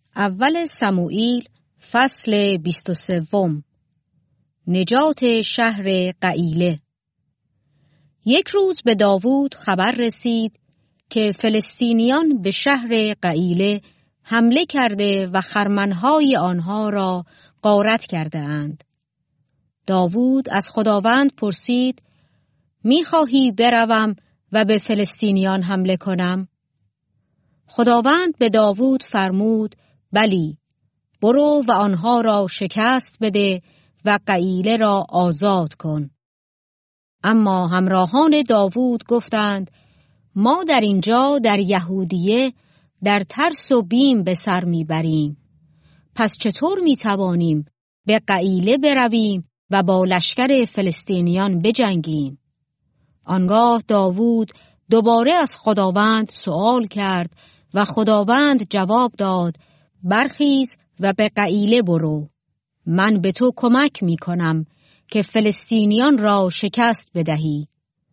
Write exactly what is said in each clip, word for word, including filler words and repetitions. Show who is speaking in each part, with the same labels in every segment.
Speaker 1: اول سموئیل فصل بیست و سوم. نجات شهر قیله. یک روز به داوود خبر رسید که فلسطینیان به شهر قیله حمله کرده و خرمنهای آنها را غارت کرده اند. داوود از خداوند پرسید: می‌خواهی بروم و به فلسطینیان حمله کنم؟ خداوند به داوود فرمود: بلی، برو و آنها را شکست بده و قیله را آزاد کن. اما همراهان داوود گفتند: ما در اینجا در یهودیه در ترس و بیم به سر میبریم. پس چطور میتوانیم به قیله برویم و با لشکر فلسطینیان بجنگیم؟ آنگاه داوود دوباره از خداوند سؤال کرد و خداوند جواب داد: برخیز و به قیله برو. من به تو کمک می کنم که فلسطینیان را شکست بدهی.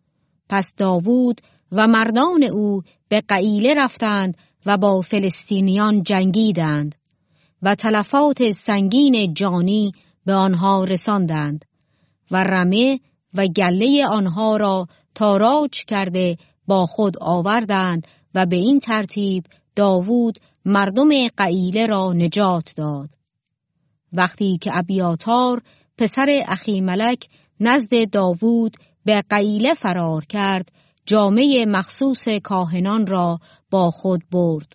Speaker 1: پس داوود و مردان او به قیله رفتند و با فلسطینیان جنگیدند و تلفات سنگین جانی به آنها رساندند و رمه و گله آنها را تاراج کرده با خود آوردند و به این ترتیب داوود مردم قیله را نجات داد. وقتی که ابیاتار پسر اخیملک نزد داوود به قیله فرار کرد، جامه مخصوص کاهنان را با خود برد.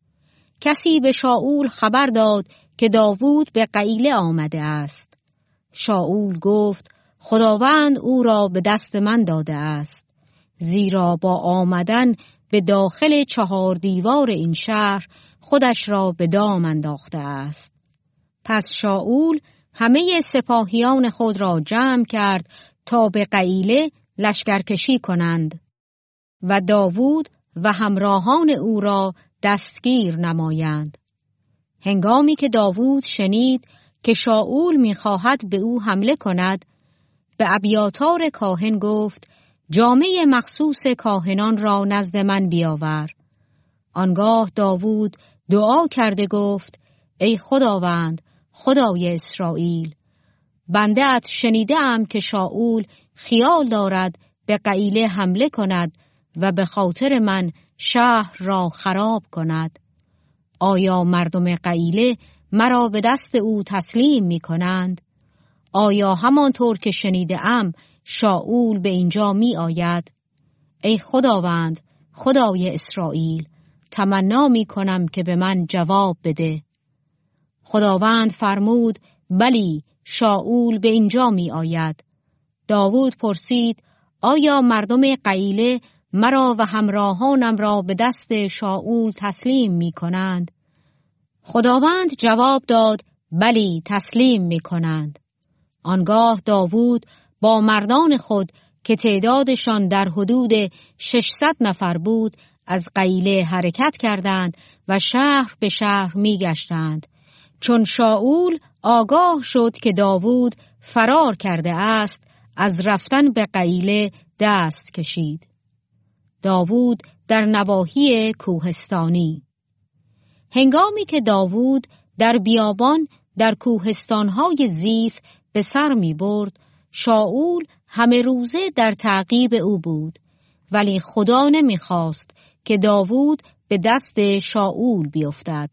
Speaker 1: کسی به شاول خبر داد که داوود به قیله آمده است. شاول گفت: خداوند او را به دست من داده است، زیرا با آمدن به داخل چهار دیوار این شهر خودش را به دام انداخته است. پس شاول همه سپاهیان خود را جمع کرد تا به قیله لشکرکشی کنند و داوود و همراهان او را دستگیر نمایند. هنگامی که داوود شنید که شاول می‌خواهد به او حمله کند، به ابیاتار کاهن گفت: جامه مخصوص کاهنان را نزد من بیاور. آنگاه داوود دعا کرده گفت: ای خداوند، خدای اسرائیل، بنده ات شنیده‌ام که شاول خیال دارد به قیله حمله کند و به خاطر من شهر را خراب کند. آیا مردم قیله مرا به دست او تسلیم می کنند؟ آیا همانطور که شنیده‌ام شاول به اینجا می آید؟ ای خداوند، خدای اسرائیل، تمنا می کنم که به من جواب بده. خداوند فرمود: بلی، شاول به اینجا می آید. داوود پرسید: آیا مردم قیله مرا و همراهانم را به دست شاول تسلیم می کنند؟ خداوند جواب داد: بلی، تسلیم می کنند. آنگاه داوود با مردان خود که تعدادشان در حدود ششصد نفر بود از قیله حرکت کردند و شهر به شهر می گشتند. چون شاول آگاه شد که داوود فرار کرده است، از رفتن به قیله دست کشید. داوود در نواحی کوهستانی. هنگامی که داوود در بیابان در کوهستانهای زیف به سر می برد، شاول همه روزه در تعقیب او بود، ولی خدا نمی خواست که داوود به دست شاول بیفتد.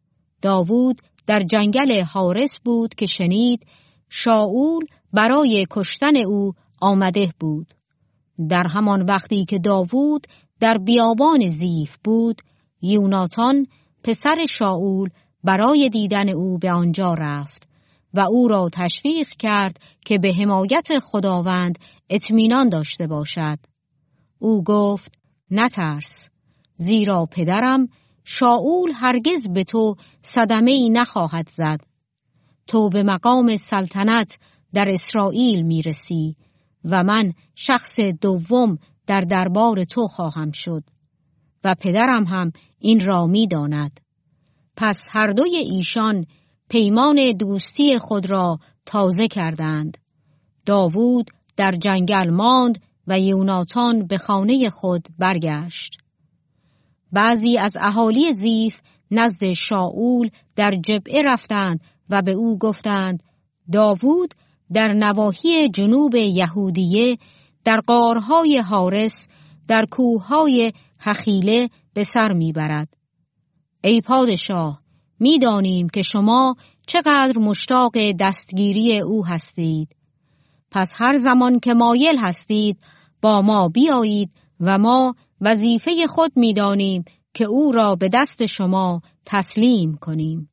Speaker 1: داوود در جنگل حارس بود که شنید شاول برای کشتن او آمده بود. در همان وقتی که داوود در بیابان زیف بود، یوناتان پسر شاول برای دیدن او به آنجا رفت و او را تشویق کرد که به حمایت خداوند اطمینان داشته باشد. او گفت: نترس، زیرا پدرم شاول هرگز به تو صدمه‌ای نخواهد زد. تو به مقام سلطنت در اسرائیل میرسی و من شخص دوم در دربار تو خواهم شد و پدرم هم این را می‌داند. پس هر دوی ایشان پیمان دوستی خود را تازه کردند. داوود در جنگل ماند و یوناتان به خانه خود برگشت. بعضی از اهالی زیف نزد شاول در جبعه رفتند و به او گفتند داوود در نواحی جنوب یهودیه در غارهای حارس در کوههای حخیله به سر میبرد. ای پادشاه، میدانیم که شما چقدر مشتاق دستگیری او هستید. پس هر زمان که مایل هستید با ما بیایید و ما وظیفه خود میدانیم که او را به دست شما تسلیم کنیم.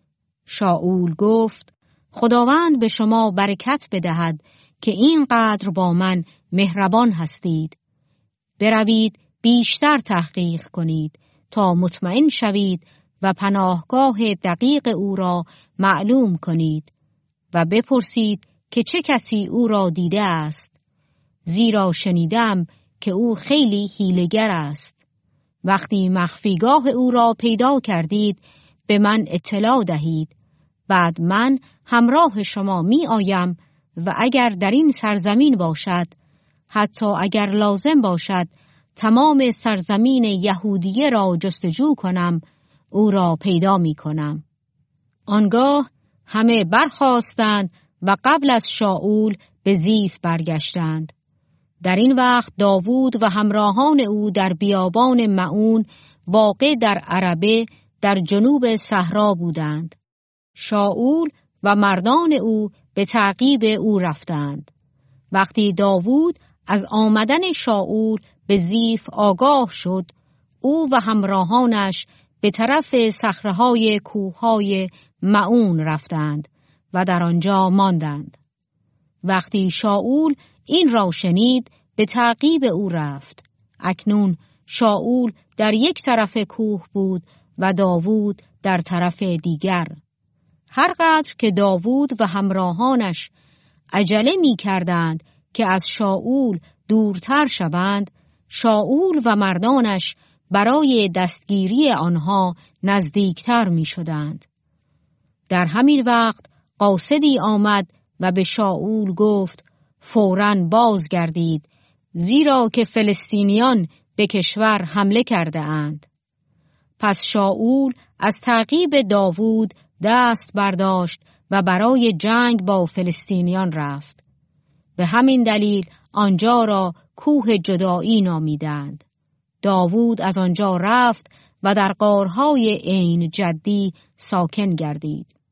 Speaker 1: شاول گفت خداوند به شما برکت بدهد که اینقدر با من مهربان هستید. بروید بیشتر تحقیق کنید تا مطمئن شوید و پناهگاه دقیق او را معلوم کنید و بپرسید که چه کسی او را دیده است، زیرا شنیدم که او خیلی حیله‌گر است. وقتی مخفیگاه او را پیدا کردید به من اطلاع دهید، بعد من همراه شما می آیم و اگر در این سرزمین باشد، حتی اگر لازم باشد تمام سرزمین یهودیه را جستجو کنم، او را پیدا می کنم. آنگاه همه برخاستند و قبل از شاول به زیف برگشتند. در این وقت داوود و همراهان او در بیابان معون واقع در عربه در جنوب صحرا بودند. شاول و مردان او به تعقیب او رفتند. وقتی داوود از آمدن شاول به زیف آگاه شد، او و همراهانش به طرف صخره‌های کوههای معون رفتند و در آنجا ماندند. وقتی شاول این را شنید به تعقیب او رفت. اکنون شاول در یک طرف کوه بود و داوود در طرف دیگر. هر قدر که داوود و همراهانش عجله می کردند که از شاول دورتر شوند، شاول و مردانش برای دستگیری آنها نزدیکتر می شدند. در همین وقت قاصدی آمد و به شاول گفت فوراً بازگردید، زیرا که فلسطینیان به کشور حمله کرده اند. پس شاول از تعقیب داوود دست برداشت و برای جنگ با فلسطینیان رفت. به همین دلیل آنجا را کوه جدایی نامیدند. داوود از آنجا رفت و در غارهای عین جدی ساکن گردید.